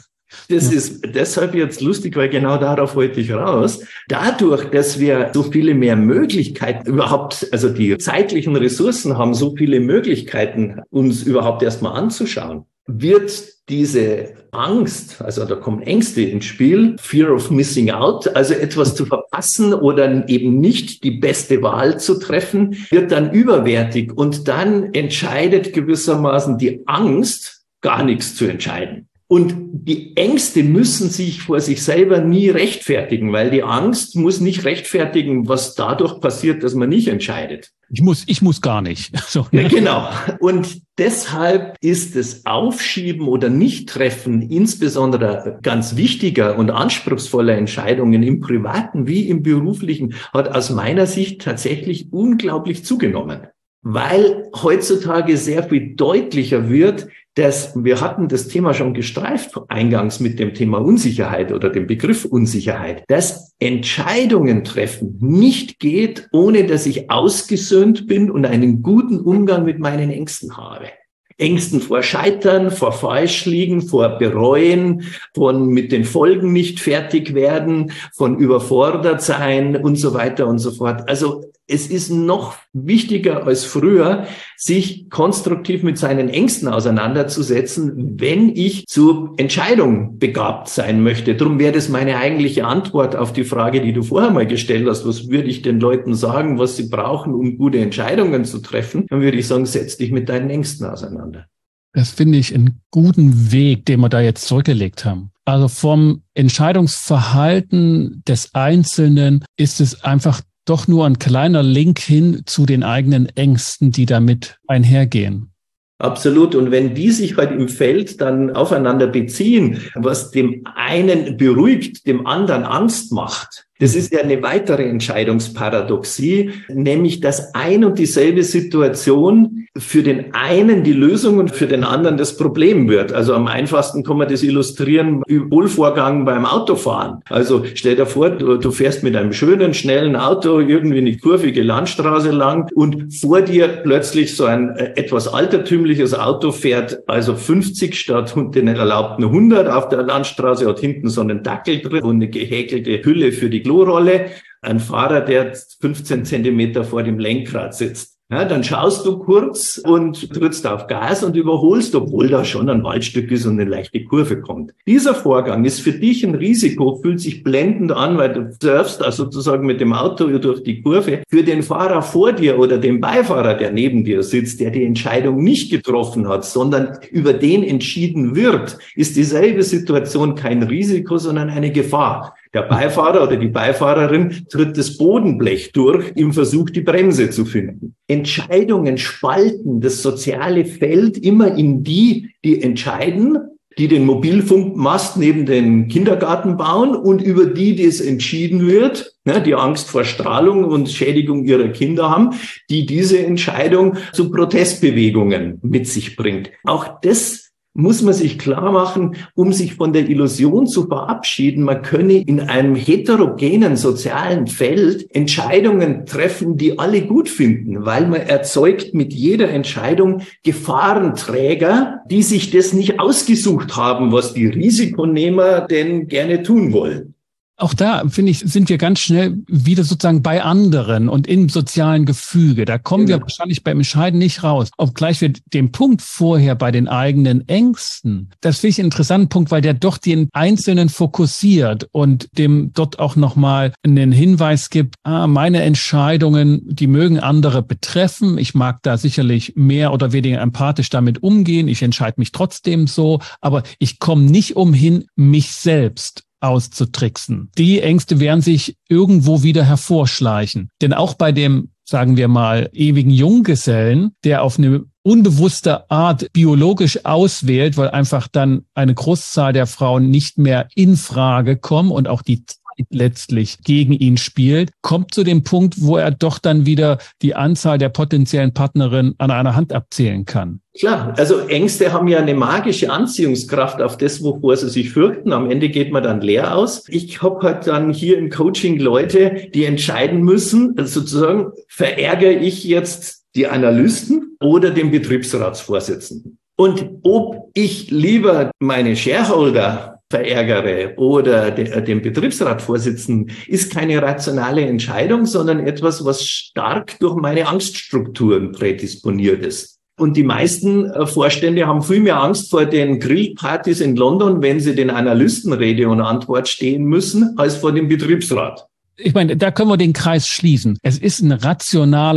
Das ja. ist deshalb jetzt lustig, weil genau darauf wollte ich raus. Dadurch, dass wir so viele mehr Möglichkeiten überhaupt, also die zeitlichen Ressourcen haben, so viele Möglichkeiten, uns überhaupt erstmal anzuschauen, wird diese Angst, also da kommen Ängste ins Spiel, Fear of Missing Out, also etwas zu verpassen oder eben nicht die beste Wahl zu treffen, wird dann überwertig und dann entscheidet gewissermaßen die Angst, gar nichts zu entscheiden. Und die Ängste müssen sich vor sich selber nie rechtfertigen, weil die Angst muss nicht rechtfertigen, was dadurch passiert, dass man nicht entscheidet. Ich muss, ich muss gar nicht. So. Ja, genau. Und deshalb ist das Aufschieben oder Nicht-Treffen insbesondere ganz wichtiger und anspruchsvoller Entscheidungen im Privaten wie im Beruflichen hat aus meiner Sicht tatsächlich unglaublich zugenommen, weil heutzutage sehr viel deutlicher wird, dass wir hatten das Thema schon gestreift eingangs mit dem Thema Unsicherheit oder dem Begriff Unsicherheit, dass Entscheidungen treffen nicht geht, ohne dass ich ausgesöhnt bin und einen guten Umgang mit meinen Ängsten habe. Ängsten vor Scheitern, vor Falschliegen, vor Bereuen, von mit den Folgen nicht fertig werden, von überfordert sein und so weiter und so fort. Also es ist noch wichtiger als früher, sich konstruktiv mit seinen Ängsten auseinanderzusetzen, wenn ich zur Entscheidung begabt sein möchte. Darum wäre das meine eigentliche Antwort auf die Frage, die du vorher mal gestellt hast. Was würde ich den Leuten sagen, was sie brauchen, um gute Entscheidungen zu treffen? Dann würde ich sagen, setz dich mit deinen Ängsten auseinander. Das finde ich einen guten Weg, den wir da jetzt zurückgelegt haben. Also vom Entscheidungsverhalten des Einzelnen ist es einfach doch nur ein kleiner Link hin zu den eigenen Ängsten, die damit einhergehen. Absolut. Und wenn die sich halt im Feld dann aufeinander beziehen, was dem einen beruhigt, dem anderen Angst macht, das ist ja eine weitere Entscheidungsparadoxie, nämlich dass ein und dieselbe Situation für den einen die Lösung und für den anderen das Problem wird. Also am einfachsten kann man das illustrieren im Überholvorgang beim Autofahren. Also stell dir vor, du, du fährst mit einem schönen, schnellen Auto irgendwie eine kurvige Landstraße lang und vor dir plötzlich so ein äh, etwas altertümliches Auto fährt, also fünfzig statt den erlaubten hundert auf der Landstraße, hat hinten so einen Dackel drin und eine gehäkelte Hülle für die Klorolle, ein Fahrer, der fünfzehn Zentimeter vor dem Lenkrad sitzt. Ja, dann schaust du kurz und drückst auf Gas und überholst, obwohl da schon ein Waldstück ist und eine leichte Kurve kommt. Dieser Vorgang ist für dich ein Risiko, fühlt sich blendend an, weil du surfst also sozusagen mit dem Auto durch die Kurve. Für den Fahrer vor dir oder den Beifahrer, der neben dir sitzt, der die Entscheidung nicht getroffen hat, sondern über den entschieden wird, ist dieselbe Situation kein Risiko, sondern eine Gefahr. Der Beifahrer oder die Beifahrerin tritt das Bodenblech durch im Versuch, die Bremse zu finden. Entscheidungen spalten das soziale Feld immer in die, die entscheiden, die den Mobilfunkmast neben den Kindergarten bauen und über die, die es entschieden wird, ne, die Angst vor Strahlung und Schädigung ihrer Kinder haben, die diese Entscheidung zu Protestbewegungen mit sich bringt. Auch das muss man sich klar machen, um sich von der Illusion zu verabschieden, man könne in einem heterogenen sozialen Feld Entscheidungen treffen, die alle gut finden, weil man erzeugt mit jeder Entscheidung Gefahrenträger, die sich das nicht ausgesucht haben, was die Risikonehmer denn gerne tun wollen. Auch da, finde ich, sind wir ganz schnell wieder sozusagen bei anderen und im sozialen Gefüge. Da kommen genau. wir wahrscheinlich beim Entscheiden nicht raus. Obgleich wir den Punkt vorher bei den eigenen Ängsten, das finde ich einen interessanten Punkt, weil der doch den Einzelnen fokussiert und dem dort auch nochmal einen Hinweis gibt, ah, meine Entscheidungen, die mögen andere betreffen. Ich mag da sicherlich mehr oder weniger empathisch damit umgehen. Ich entscheide mich trotzdem so, aber ich komme nicht umhin, mich selbst auszutricksen. Die Ängste werden sich irgendwo wieder hervorschleichen. Denn auch bei dem, sagen wir mal, ewigen Junggesellen, der auf eine unbewusste Art biologisch auswählt, weil einfach dann eine Großzahl der Frauen nicht mehr in Frage kommen und auch die Zeit letztlich gegen ihn spielt, kommt zu dem Punkt, wo er doch dann wieder die Anzahl der potenziellen Partnerinnen an einer Hand abzählen kann. Klar, also Ängste haben ja eine magische Anziehungskraft auf das, wovor sie sich fürchten. Am Ende geht man dann leer aus. Ich habe halt dann hier im Coaching Leute, die entscheiden müssen, also sozusagen, verärgere ich jetzt die Analysten oder den Betriebsratsvorsitzenden? Und ob ich lieber meine Shareholder verärgere oder de, den Betriebsratsvorsitzenden, ist keine rationale Entscheidung, sondern etwas, was stark durch meine Angststrukturen prädisponiert ist. Und die meisten Vorstände haben viel mehr Angst vor den Grillpartys in London, wenn sie den Analysten Rede und Antwort stehen müssen, als vor dem Betriebsrat. Ich meine, da können wir den Kreis schließen. Es ist ein rationaler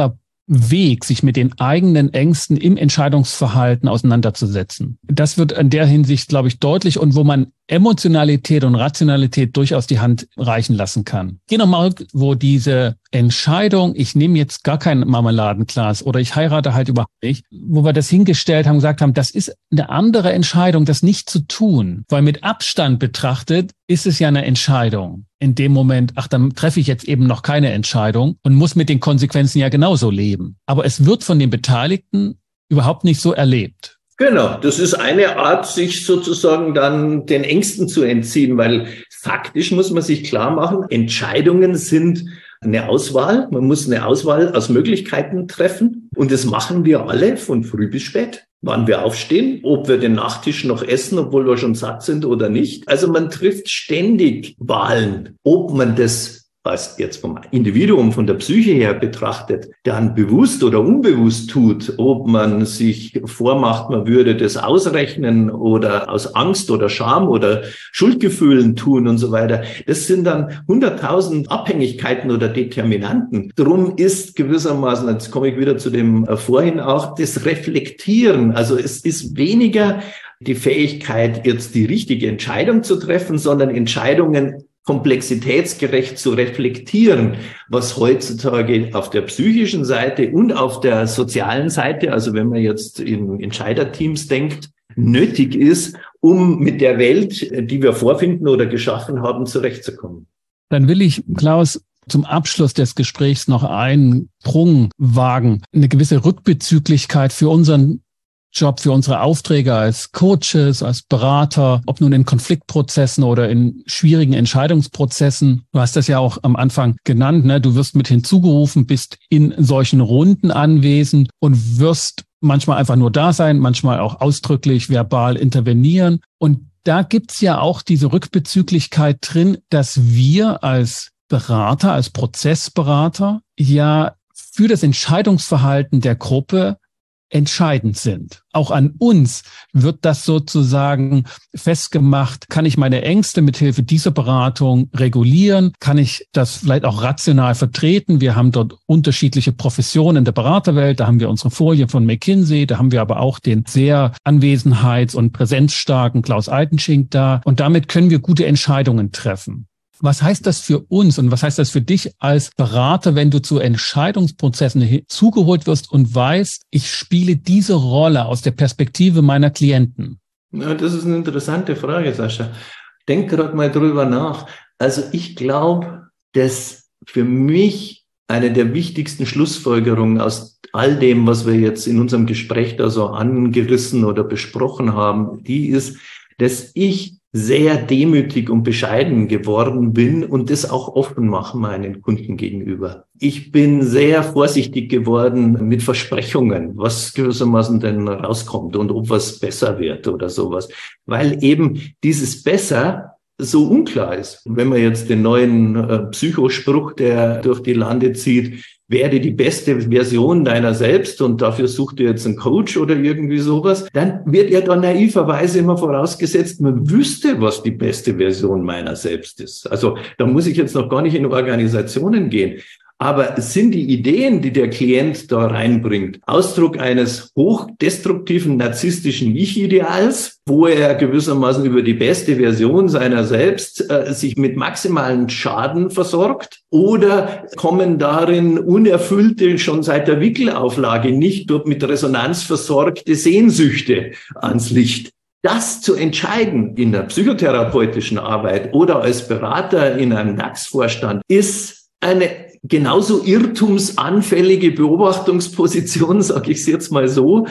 Weg, sich mit den eigenen Ängsten im Entscheidungsverhalten auseinanderzusetzen. Das wird in der Hinsicht, glaube ich, deutlich und wo man Emotionalität und Rationalität durchaus die Hand reichen lassen kann. Geh nochmal, wo diese Entscheidung, ich nehme jetzt gar kein Marmeladenglas oder ich heirate halt überhaupt nicht, wo wir das hingestellt haben, gesagt haben, das ist eine andere Entscheidung, das nicht zu tun. Weil mit Abstand betrachtet ist es ja eine Entscheidung. In dem Moment, ach, dann treffe ich jetzt eben noch keine Entscheidung und muss mit den Konsequenzen ja genauso leben. Aber es wird von den Beteiligten überhaupt nicht so erlebt. Genau, das ist eine Art, sich sozusagen dann den Ängsten zu entziehen, weil faktisch muss man sich klar machen, Entscheidungen sind eine Auswahl. Man muss eine Auswahl aus Möglichkeiten treffen und das machen wir alle von früh bis spät. Wann wir aufstehen, ob wir den Nachtisch noch essen, obwohl wir schon satt sind oder nicht. Also man trifft ständig Wahlen, ob man das als jetzt vom Individuum, von der Psyche her betrachtet, dann bewusst oder unbewusst tut, ob man sich vormacht, man würde das ausrechnen oder aus Angst oder Scham oder Schuldgefühlen tun und so weiter. Das sind dann hunderttausend Abhängigkeiten oder Determinanten. Drum ist gewissermaßen, jetzt komme ich wieder zu dem vorhin auch, das Reflektieren. Also es ist weniger die Fähigkeit, jetzt die richtige Entscheidung zu treffen, sondern Entscheidungen komplexitätsgerecht zu reflektieren, was heutzutage auf der psychischen Seite und auf der sozialen Seite, also wenn man jetzt in Entscheiderteams denkt, nötig ist, um mit der Welt, die wir vorfinden oder geschaffen haben, zurechtzukommen. Dann will ich, Klaus, zum Abschluss des Gesprächs noch einen Sprung wagen, eine gewisse Rückbezüglichkeit für unseren Job, für unsere Aufträge als Coaches, als Berater, ob nun in Konfliktprozessen oder in schwierigen Entscheidungsprozessen. Du hast das ja auch am Anfang genannt, ne? Du wirst mit hinzugerufen, bist in solchen Runden anwesend und wirst manchmal einfach nur da sein, manchmal auch ausdrücklich verbal intervenieren. Und da gibt's ja auch diese Rückbezüglichkeit drin, dass wir als Berater, als Prozessberater ja für das Entscheidungsverhalten der Gruppe entscheidend sind. Auch an uns wird das sozusagen festgemacht. Kann ich meine Ängste mithilfe dieser Beratung regulieren? Kann ich das vielleicht auch rational vertreten? Wir haben dort unterschiedliche Professionen in der Beraterwelt. Da haben wir unsere Folie von McKinsey. Da haben wir aber auch den sehr anwesenheits- und präsenzstarken Klaus Altenschink da. Und damit können wir gute Entscheidungen treffen. Was heißt das für uns und was heißt das für dich als Berater, wenn du zu Entscheidungsprozessen hinzugeholt wirst und weißt, ich spiele diese Rolle aus der Perspektive meiner Klienten? Ja, das ist eine interessante Frage, Sascha. Denk gerade mal drüber nach. Also ich glaube, dass für mich eine der wichtigsten Schlussfolgerungen aus all dem, was wir jetzt in unserem Gespräch da so angerissen oder besprochen haben, die ist, dass ich sehr demütig und bescheiden geworden bin und das auch offen mache meinen Kunden gegenüber. Ich bin sehr vorsichtig geworden mit Versprechungen, was gewissermaßen denn rauskommt und ob was besser wird oder sowas, weil eben dieses Besser so unklar ist. Wenn man jetzt den neuen äh, Psychospruch, der durch die Lande zieht, werde die beste Version deiner selbst und dafür such dir jetzt einen Coach oder irgendwie sowas, dann wird ja dann naiverweise immer vorausgesetzt, man wüsste, was die beste Version meiner selbst ist. Also da muss ich jetzt noch gar nicht in Organisationen gehen. Aber es sind die Ideen, die der Klient da reinbringt, Ausdruck eines hochdestruktiven, narzisstischen Ich-Ideals, wo er gewissermaßen über die beste Version seiner selbst äh, sich mit maximalen Schaden versorgt? Oder kommen darin unerfüllte, schon seit der Wickelauflage nicht dort mit Resonanz versorgte Sehnsüchte ans Licht? Das zu entscheiden in der psychotherapeutischen Arbeit oder als Berater in einem D A X-Vorstand ist eine genauso irrtumsanfällige Beobachtungsposition, sage ich es jetzt mal so,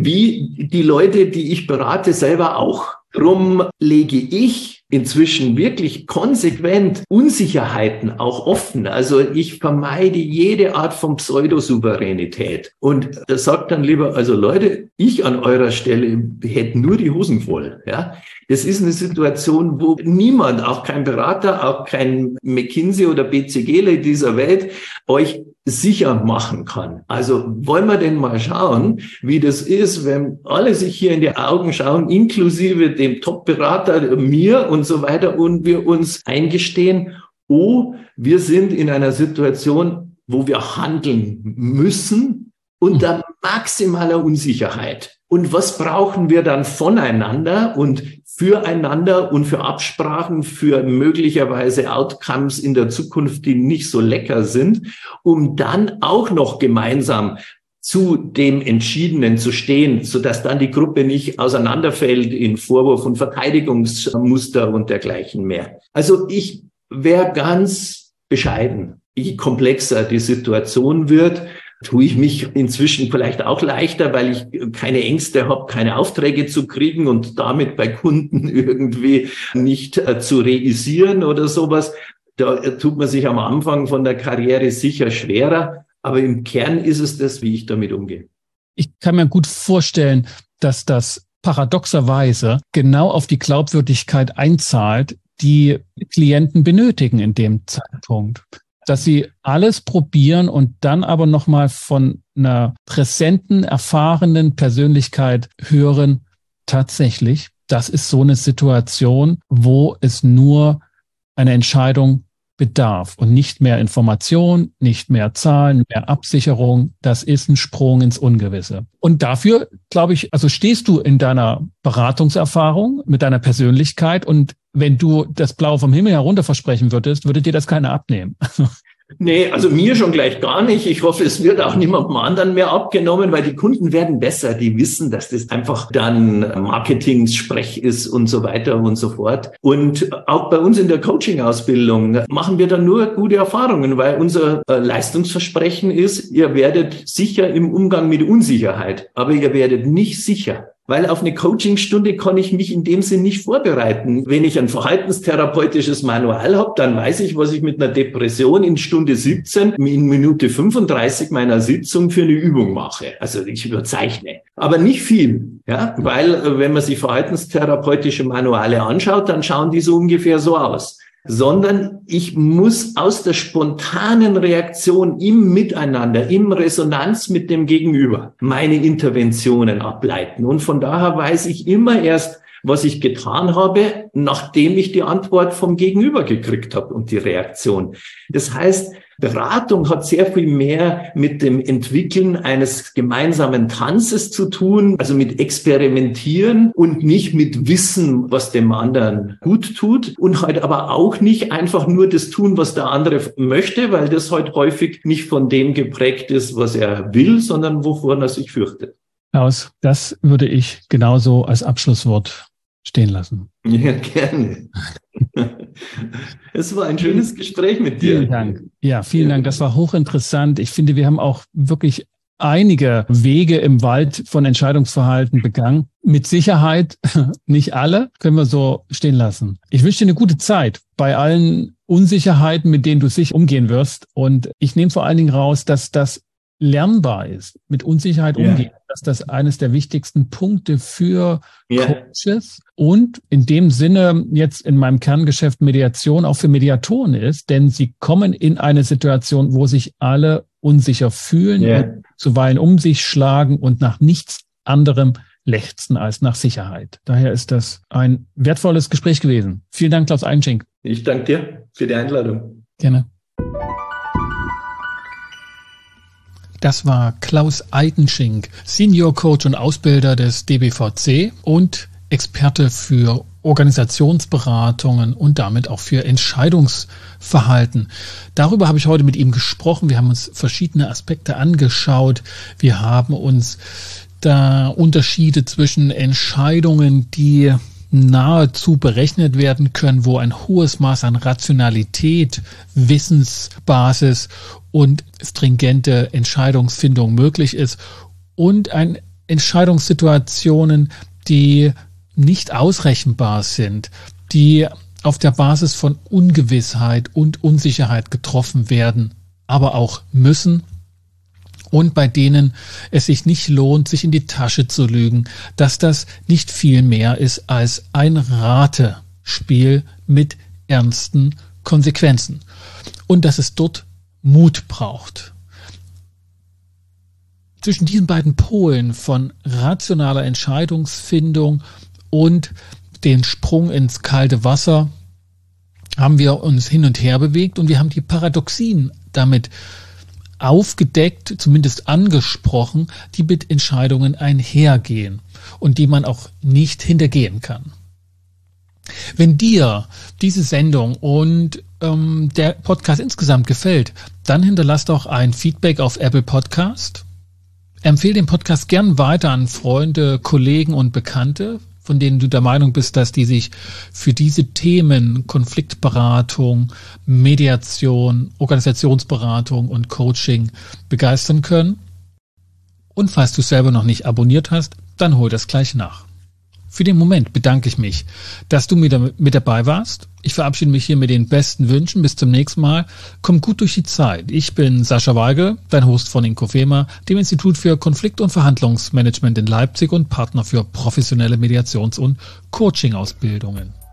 wie die Leute, die ich berate, selber auch. Drum lege ich inzwischen wirklich konsequent Unsicherheiten auch offen. Also ich vermeide jede Art von Pseudosouveränität. Und das sagt dann lieber, also Leute, ich an eurer Stelle hätte nur die Hosen voll. Ja, das ist eine Situation, wo niemand, auch kein Berater, auch kein McKinsey oder B C G dieser Welt euch sicher machen kann. Also wollen wir denn mal schauen, wie das ist, wenn alle sich hier in die Augen schauen, inklusive dem Top-Berater, mir und so weiter, und wir uns eingestehen, oh, wir sind in einer Situation, wo wir handeln müssen, unter maximaler Unsicherheit. Und was brauchen wir dann voneinander und füreinander und für Absprachen, für möglicherweise Outcomes in der Zukunft, die nicht so lecker sind, um dann auch noch gemeinsam zu dem Entschiedenen zu stehen, sodass dann die Gruppe nicht auseinanderfällt in Vorwurf und Verteidigungsmuster und dergleichen mehr. Also ich wäre ganz bescheiden. Je komplexer die Situation wird, tue ich mich inzwischen vielleicht auch leichter, weil ich keine Ängste habe, keine Aufträge zu kriegen und damit bei Kunden irgendwie nicht äh, zu reüssieren oder sowas. Da tut man sich am Anfang von der Karriere sicher schwerer, aber im Kern ist es das, wie ich damit umgehe. Ich kann mir gut vorstellen, dass das paradoxerweise genau auf die Glaubwürdigkeit einzahlt, die Klienten benötigen in dem Zeitpunkt. Dass sie alles probieren und dann aber nochmal von einer präsenten, erfahrenen Persönlichkeit hören, tatsächlich, das ist so eine Situation, wo es nur eine Entscheidung bedarf und nicht mehr Information, nicht mehr Zahlen, mehr Absicherung. Das ist ein Sprung ins Ungewisse. Und dafür, glaube ich, also stehst du in deiner Beratungserfahrung mit deiner Persönlichkeit, und wenn du das Blaue vom Himmel herunter versprechen würdest, würde dir das keiner abnehmen. Nee, also mir schon gleich gar nicht. Ich hoffe, es wird auch niemandem anderen mehr abgenommen, weil die Kunden werden besser. Die wissen, dass das einfach dann Marketing-Sprech ist und so weiter und so fort. Und auch bei uns in der Coaching-Ausbildung machen wir dann nur gute Erfahrungen, weil unser Leistungsversprechen ist, ihr werdet sicher im Umgang mit Unsicherheit, aber ihr werdet nicht sicher. Weil auf eine Coachingstunde kann ich mich in dem Sinn nicht vorbereiten. Wenn ich ein verhaltenstherapeutisches Manual habe, dann weiß ich, was ich mit einer Depression in Stunde siebzehn, in Minute fünfunddreißig meiner Sitzung für eine Übung mache. Also ich überzeichne. Aber nicht viel, ja, weil wenn man sich verhaltenstherapeutische Manuale anschaut, dann schauen die so ungefähr so aus. Sondern ich muss aus der spontanen Reaktion im Miteinander, im Resonanz mit dem Gegenüber meine Interventionen ableiten. Und von daher weiß ich immer erst, was ich getan habe, nachdem ich die Antwort vom Gegenüber gekriegt habe und die Reaktion. Das heißt, Beratung hat sehr viel mehr mit dem Entwickeln eines gemeinsamen Tanzes zu tun, also mit Experimentieren und nicht mit Wissen, was dem anderen gut tut, und halt aber auch nicht einfach nur das tun, was der andere möchte, weil das halt häufig nicht von dem geprägt ist, was er will, sondern wovor er sich fürchtet. Klaus, das würde ich genauso als Abschlusswort stehen lassen. Ja, gerne. Es war ein schönes Gespräch mit dir. Vielen Dank. Ja, vielen Dank. Das war hochinteressant. Ich finde, wir haben auch wirklich einige Wege im Wald von Entscheidungsverhalten begangen. Mit Sicherheit nicht alle, können wir so stehen lassen. Ich wünsche dir eine gute Zeit bei allen Unsicherheiten, mit denen du sicher umgehen wirst. Und ich nehme vor allen Dingen raus, dass das lernbar ist, mit Unsicherheit yeah. umgehen, dass das eines der wichtigsten Punkte für yeah. Coaches und in dem Sinne jetzt in meinem Kerngeschäft Mediation auch für Mediatoren ist, denn sie kommen in eine Situation, wo sich alle unsicher fühlen yeah. und zuweilen um sich schlagen und nach nichts anderem lechzen als nach Sicherheit. Daher ist das ein wertvolles Gespräch gewesen. Vielen Dank, Klaus Eigenschink. Ich danke dir für die Einladung. Gerne. Das war Klaus Eigenschink, Senior Coach und Ausbilder des D B V C und Experte für Organisationsberatungen und damit auch für Entscheidungsverhalten. Darüber habe ich heute mit ihm gesprochen. Wir haben uns verschiedene Aspekte angeschaut. Wir haben uns da Unterschiede zwischen Entscheidungen, die nahezu berechnet werden können, wo ein hohes Maß an Rationalität, Wissensbasis und stringente Entscheidungsfindung möglich ist, und ein Entscheidungssituationen, die nicht ausrechenbar sind, die auf der Basis von Ungewissheit und Unsicherheit getroffen werden, aber auch müssen, und bei denen es sich nicht lohnt, sich in die Tasche zu lügen, dass das nicht viel mehr ist als ein Ratespiel mit ernsten Konsequenzen und dass es dort Mut braucht. Zwischen diesen beiden Polen von rationaler Entscheidungsfindung und den Sprung ins kalte Wasser haben wir uns hin und her bewegt, und wir haben die Paradoxien damit aufgedeckt, zumindest angesprochen, die mit Entscheidungen einhergehen und die man auch nicht hintergehen kann. Wenn dir diese Sendung und ähm, der Podcast insgesamt gefällt, dann hinterlass doch ein Feedback auf Apple Podcast. Empfehle den Podcast gern weiter an Freunde, Kollegen und Bekannte, von denen du der Meinung bist, dass die sich für diese Themen Konfliktberatung, Mediation, Organisationsberatung und Coaching begeistern können. Und falls du es selber noch nicht abonniert hast, dann hol das gleich nach. Für den Moment bedanke ich mich, dass du mit, mit dabei warst. Ich verabschiede mich hier mit den besten Wünschen. Bis zum nächsten Mal. Komm gut durch die Zeit. Ich bin Sascha Weigel, dein Host von Inkofema, dem Institut für Konflikt- und Verhandlungsmanagement in Leipzig und Partner für professionelle Mediations- und Coaching-Ausbildungen.